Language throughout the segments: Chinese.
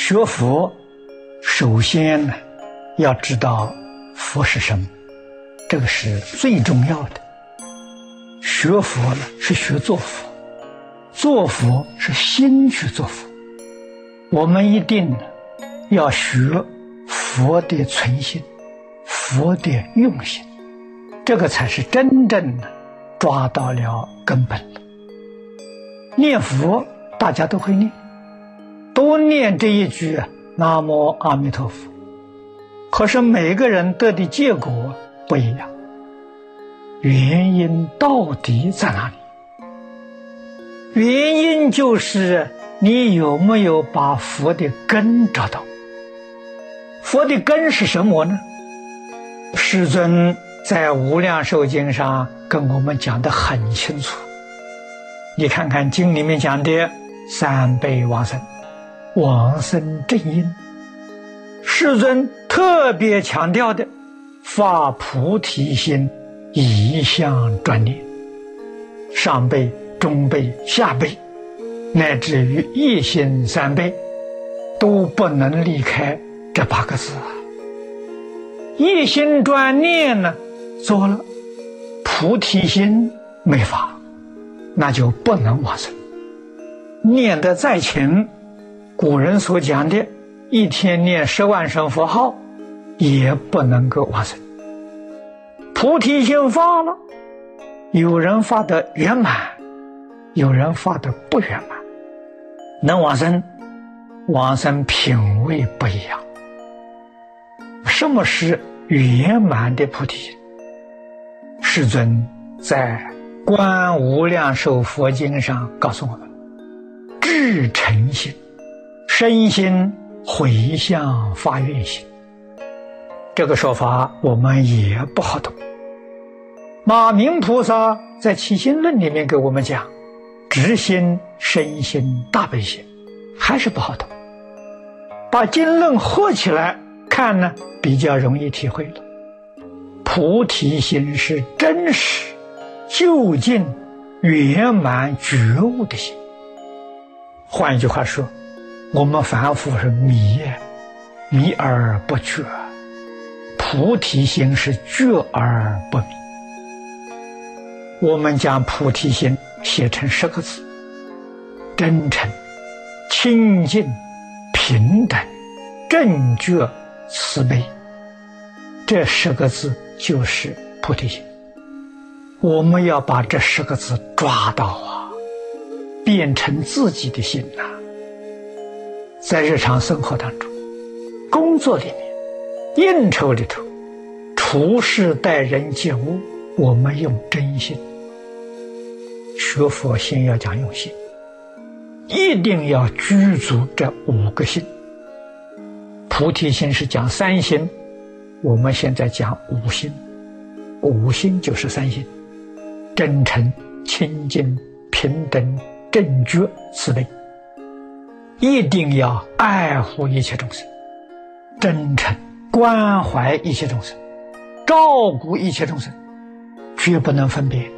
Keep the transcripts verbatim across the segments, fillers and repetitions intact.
学佛，首先呢，要知道佛是什么，这个是最重要的。学佛呢，是学做佛，做佛是心去做佛。我们一定呢，要学佛的存心，佛的用心，这个才是真正的抓到了根本了。念佛大家都会念，都念这一句南无阿弥陀佛，可是每个人得的结果不一样，原因到底在哪里？原因就是你有没有把佛的根找到。佛的根是什么呢？世尊在无量寿经上跟我们讲得很清楚。你看看经里面讲的三辈往生，往生正因，世尊特别强调的发菩提心，一向专念，上辈、中辈、下辈，乃至于一心三辈，都不能离开这八个字啊。一心专念呢，做了，菩提心没发，那就不能往生。念得再勤，古人所讲的一天念十万声佛号，也不能够往生。菩提心发了，有人发得圆满，有人发得不圆满，能往生，往生品位不一样。什么是圆满的菩提心？世尊在《观无量寿佛经》上告诉我们，至诚心，身心回向发愿心。这个说法我们也不好懂。马明菩萨在《起心论》里面给我们讲，直心、身心、大悲心，还是不好懂。把经论合起来看呢，比较容易体会了。菩提心是真实、究竟、圆满觉悟的心。换一句话说，我们凡夫是迷，迷而不觉，菩提心是觉而不迷。我们将菩提心写成十个字：真诚、清净、平等、正觉、慈悲。这十个字就是菩提心。我们要把这十个字抓到啊，变成自己的心呐、啊。在日常生活当中，工作里面，应酬里头，处事待人接物，我们用真心。学佛先要讲用心，一定要具足这五个心。菩提心是讲三心，我们现在讲五心，五心就是三心：真诚、清净、平等、正觉、慈悲。一定要爱护一切众生，真诚关怀一切众生，照顾一切众生，绝不能分别。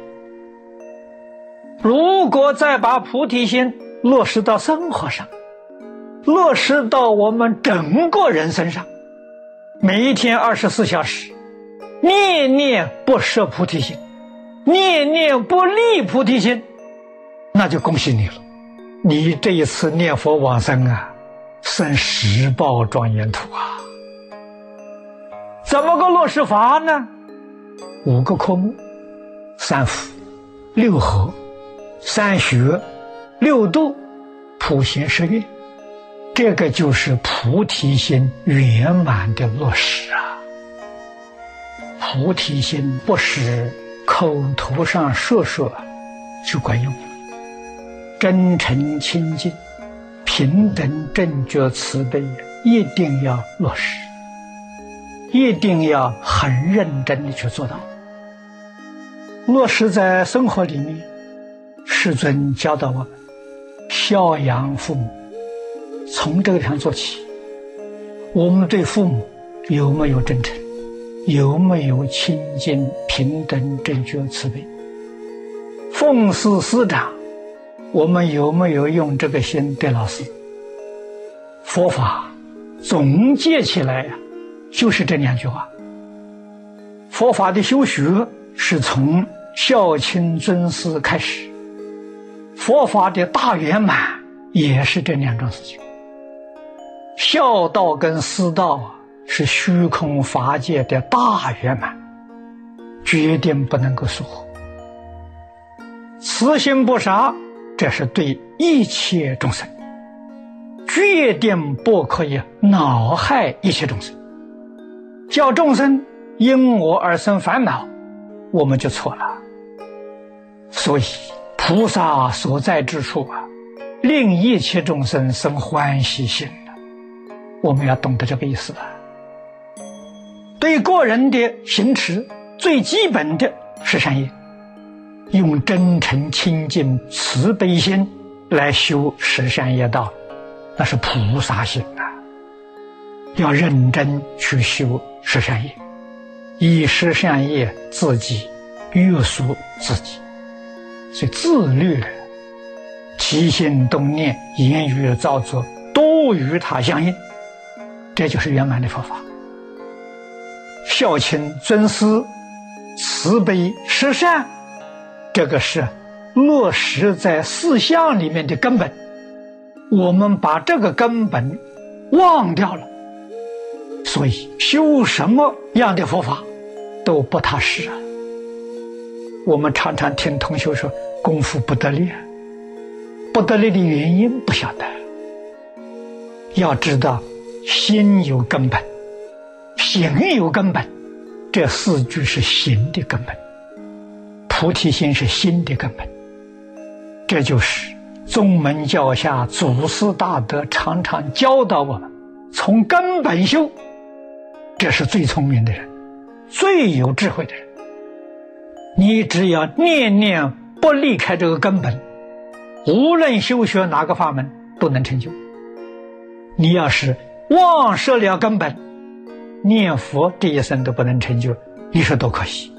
如果再把菩提心落实到生活上，落实到我们整个人身上，每一天二十四小时，念念不摄菩提心，念念不离菩提心，那就恭喜你了。你这一次念佛往生啊，生十报庄严土啊！怎么个落实法呢？五个科目：三福、六和、三学、六度、普贤十愿。这个就是菩提心圆满的落实啊！菩提心不是口头上说说就管用，真诚、清净、平等、正觉、慈悲一定要落实，一定要很认真的去做到。落实在生活里面，世尊教导我们孝养父母，从这个地方做起。我们对父母有没有真诚？有没有清净、平等、正觉、慈悲？奉事师长，我们有没有用这个心对老师？ 佛法总结起来呀、啊，就是这两句话。佛法的修学是从孝亲尊师开始，佛法的大圆满也是这两种事情。孝道跟师道啊，是虚空法界的大圆满，决定不能够疏忽。慈心不杀，这是对一切众生，决定不可以恼害一切众生。叫众生因我而生烦恼，我们就错了。所以菩萨所在之处啊，令一切众生生欢喜心的，我们要懂得这个意思啊。对个人的行持，最基本的是善业，用真诚清净慈悲心来修十善业道，那是菩萨心啊。要认真去修十善业，以十善业自己约束自己，所以自律了，起心动念言语造作都与他相应，这就是圆满的佛法。孝亲尊师慈悲十善，这个是落实在四相里面的根本。我们把这个根本忘掉了，所以修什么样的佛法都不踏实啊。我们常常听同学说功夫不得力，不得力的原因不晓得。要知道心有根本，行有根本，这四句是行的根本，菩提心是心的根本。这就是宗门教下祖师大德常常教导我们，从根本修，这是最聪明的人，最有智慧的人。你只要念念不离开这个根本，无论修学哪个法门都能成就。你要是忘失了根本，念佛这一生都不能成就，你说多可惜。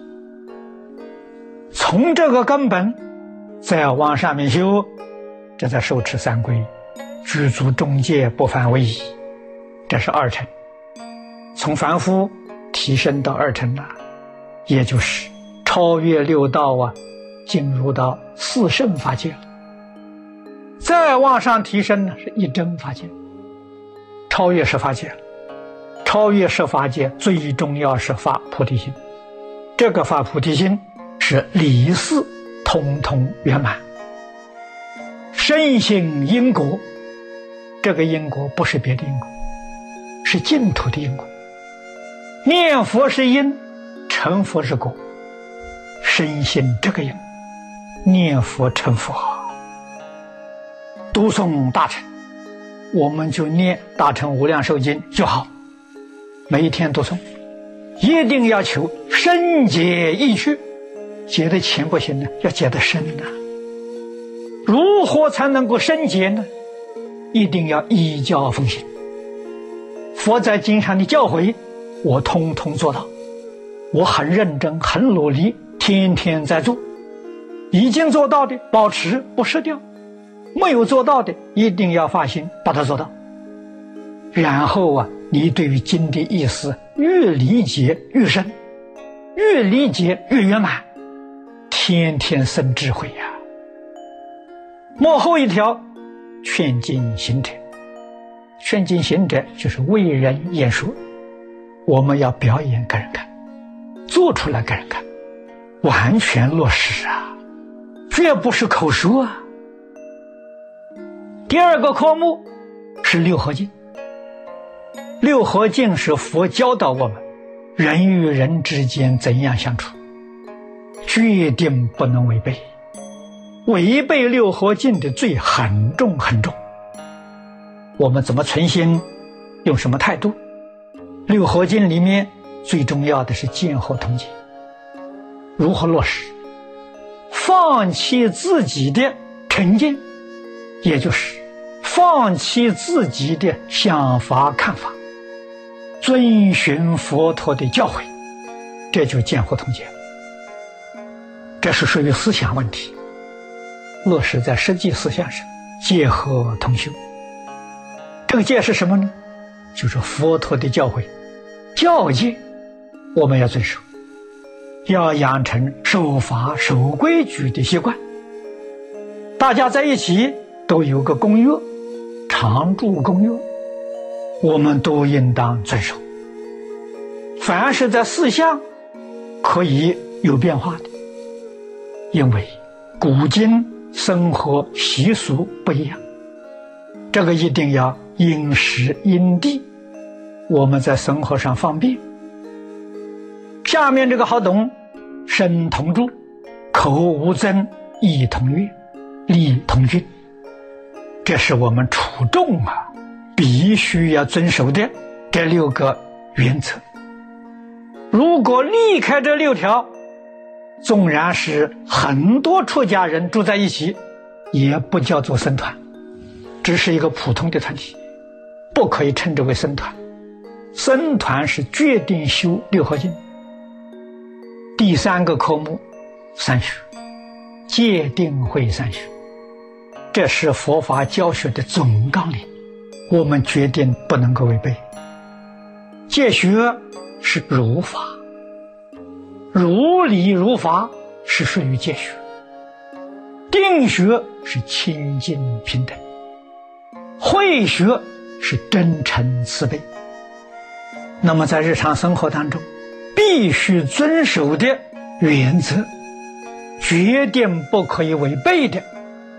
从这个根本再往上面修，这在受持三皈，具足中戒，不犯违仪，这是二乘。从凡夫提升到二乘了，也就是超越六道啊，进入到四圣法界了。再往上提升呢，是一真法界，超越十法界了。超越十法界最重要是发菩提心，这个发菩提心是理事通通圆满。深信因果，这个因果不是别的因果，是净土的因果。念佛是因，成佛是果，深信这个因，念佛成佛。读诵大乘，我们就念大乘无量寿经就好，每一天读诵，一定要求深解意趣，解得浅不行呢，要解得深啊。如何才能够深解呢？一定要依教奉行。佛在经上的教诲，我通通做到，我很认真，很努力，天天在做。已经做到的保持不失掉，没有做到的一定要发心把它做到。然后啊，你对于经的意思越理解越深，越理解越圆满，天天生智慧呀、啊。幕后一条，劝进行者。劝进行者就是为人演说，我们要表演给人看，做出来给人看，完全落实啊，绝不是口说啊。第二个科目是六合敬。六合敬是佛教导我们人与人之间怎样相处，决定不能违背。违背六合敬的罪很重很重。我们怎么存心，用什么态度？六合敬里面最重要的是见后同解，如何落实？放弃自己的成见，也就是放弃自己的想法看法，遵循佛陀的教诲，这就见后同解。这是属于思想问题，落实在实际思想上，结合同修。这这个戒是什么呢？就是佛陀的教诲，教戒我们要遵守，要养成守法守规矩的习惯。大家在一起都有个公约，常住公约，我们都应当遵守。凡是在四项可以有变化的，因为古今生活习俗不一样，这个一定要因时因地，我们在生活上方便。下面这个好懂，身同住，口无争，意同悦，理同均，这是我们处众啊必须要遵守的这六个原则。如果离开这六条，纵然是很多出家人住在一起，也不叫做僧团，只是一个普通的团体，不可以称之为僧团。僧团是决定修六合敬。第三个科目，三学，戒定慧三学，这是佛法教学的总纲领，我们决定不能够违背。戒学是如法，如理如法是属于戒学，定学是清净平等，慧学是真诚慈悲。那么在日常生活当中必须遵守的原则，决定不可以违背的，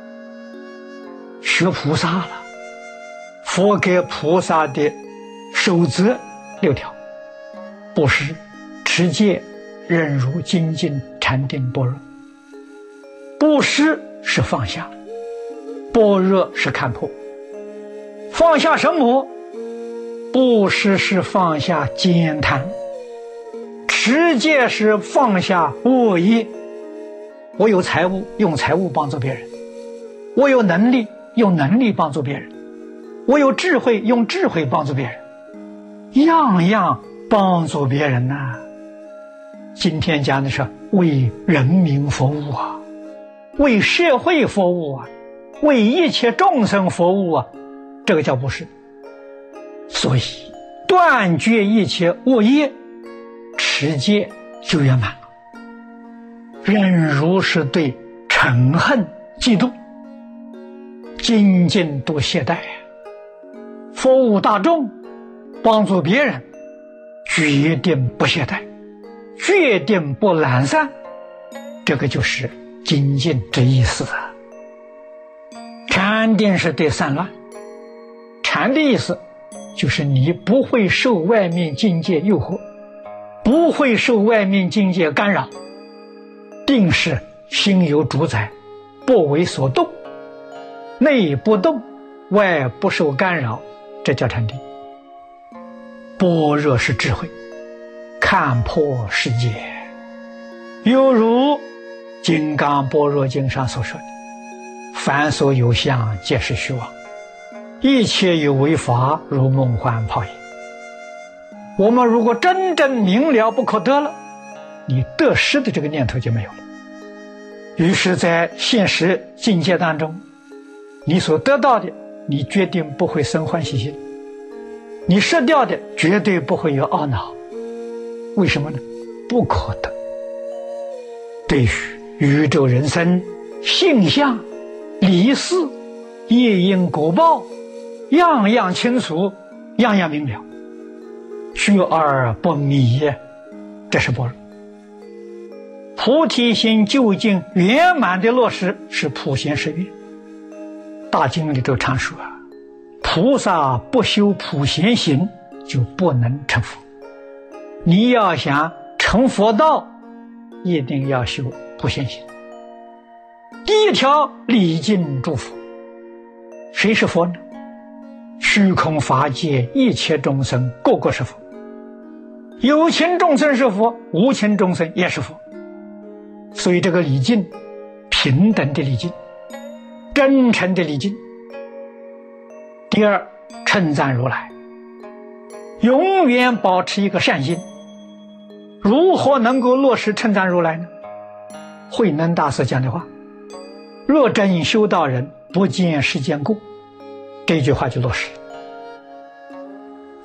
学菩萨了，佛给菩萨的守则六条：布施、持戒、忍辱、精进、禅定、般若。布施是放下，般若是看破。放下什么？布施是放下慳贪，持戒是放下恶业。我有财物，用财物帮助别人；我有能力，用能力帮助别人；我有智慧，用智慧帮助别人，样样帮助别人呐、啊。今天讲的是为人民服务啊，为社会服务啊，为一切众生服务啊，这个叫布施。所以断绝一切恶业，持戒就圆满了。忍辱是对嗔恨嫉妒，精进都懈怠，服务大众，帮助别人，决定不懈怠，决定不懒散，这个就是精进之意思啊。禅定是对散乱，禅的意思就是你不会受外面境界诱惑，不会受外面境界干扰。定是心有主宰，不为所动，内不动，外不受干扰，这叫禅定。般若是智慧，看破世界，犹如金刚般若经上所说的，凡所有相，皆是虚妄，一切有为法，如梦幻泡影。我们如果真正明了不可得了，你得失的这个念头就没有了。于是在现实境界当中，你所得到的，你决定不会生欢喜心，你失掉的绝对不会有懊恼。为什么呢？不可得。对于宇宙人生性相理事业因果报，样样清楚，样样明了，觉而不迷，这是般若。菩提心究竟圆满的落实是普贤十愿。大经里头常说啊，菩萨不修普贤行就不能成佛。你要想成佛道，一定要修普贤行。第一条，礼敬诸佛。谁是佛呢？虚空法界一切众生个个是佛，有情众生是佛，无情众生也是佛。所以这个礼敬，平等的礼敬，真诚的礼敬。第二，称赞如来，永远保持一个善心。如何能够落实称赞如来呢？慧能大师讲的话，若真修道人，不见世间过，这句话就落实。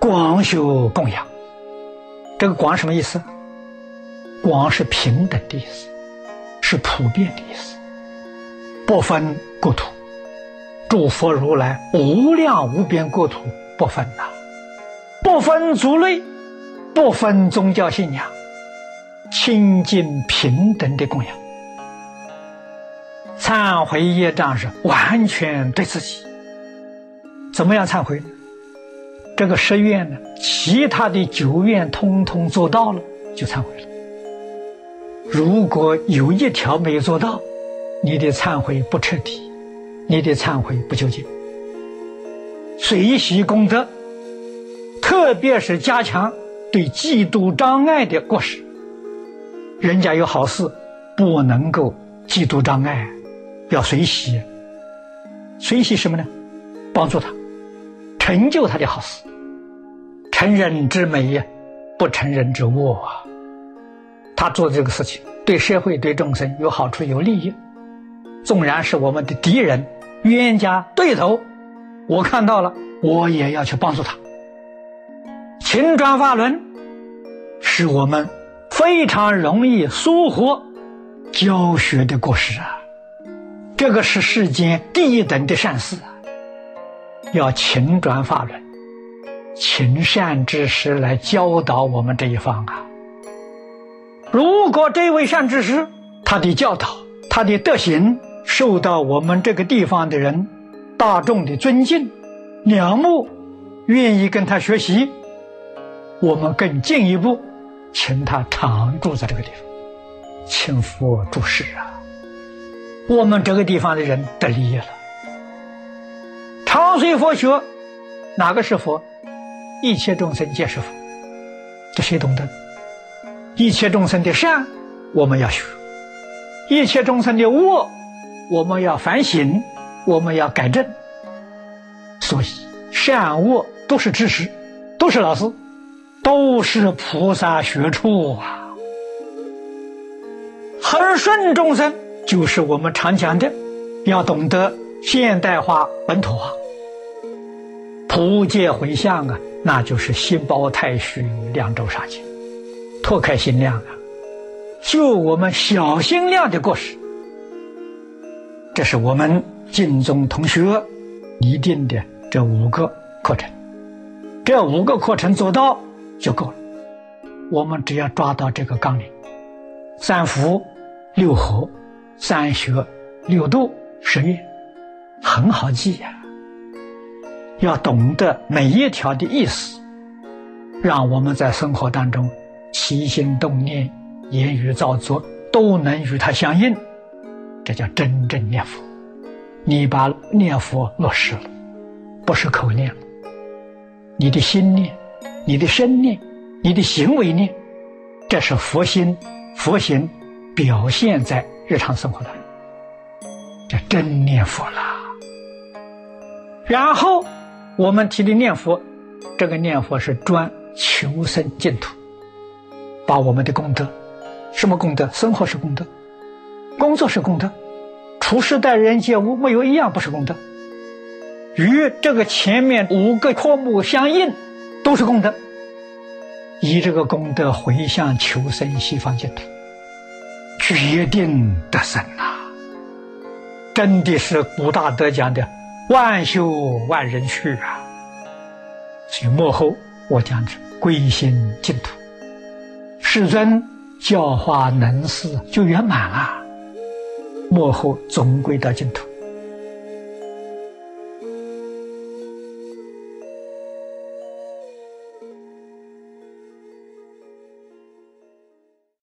广修供养。这个广什么意思？广是平等的意思，是普遍的意思，不分国土。诸佛如来无量无边国土不分呐、啊，不分族类，不分宗教信仰，清净平等的供养。忏悔业障是完全对自己。怎么样忏悔呢？这个十愿呢，其他的九愿通通做到了，就忏悔了。如果有一条没有做到，你的忏悔不彻底，你的忏悔不究竟。随喜功德，特别是加强对嫉妒障碍的过失。人家有好事，不能够嫉妒障碍，要随喜。随喜什么呢？帮助他，成就他的好事。成人之美，不成人之恶啊！他做这个事情对社会对众生有好处有利益，纵然是我们的敌人冤家对头，我看到了我也要去帮助他。勤转法轮是我们非常容易疏忽教学的过失啊！这个是世间第一等的善事啊！要勤转法轮，勤善知识来教导我们这一方啊！如果这位善知识他的教导他的德行受到我们这个地方的人大众的尊敬仰慕，愿意跟他学习，我们更进一步请他常住在这个地方，请佛住世啊！我们这个地方的人得利益了。常随佛学，哪个是佛？一切众生皆是佛，这谁懂得？一切众生的善我们要学，一切众生的恶我们要反省，我们要改正。所以善恶都是知识，都是老师，都是菩萨学处啊！恒顺众生就是我们常讲的，要懂得现代化本土化。普界回向啊，那就是心包太虚，量周杀尽，拓开心量啊，救我们小心量的过失。这是我们净宗同学拟定的这五个课程，这五个课程做到就够了。我们只要抓到这个纲领，三福六和三学六度十愿，很好记呀、啊。要懂得每一条的意思，让我们在生活当中起心动念言语造作都能与它相应，这叫真正念佛。你把念佛落实了，不是口念了，你的心念，你的身念，你的行为念，这是佛心佛行表现在日常生活当中，这真念佛啦。然后我们提的念佛，这个念佛是专求生净土，把我们的功德，什么功德？生活是功德，工作是功德，处事待人接物没有一样不是功德，与这个前面五个科目相应，都是功德。以这个功德回向求生西方净土，决定得生啊！真的是古大德讲的万修万人去啊！所以幕后我讲的归心净土，世尊教化能事就圆满了，幕后总归到净土。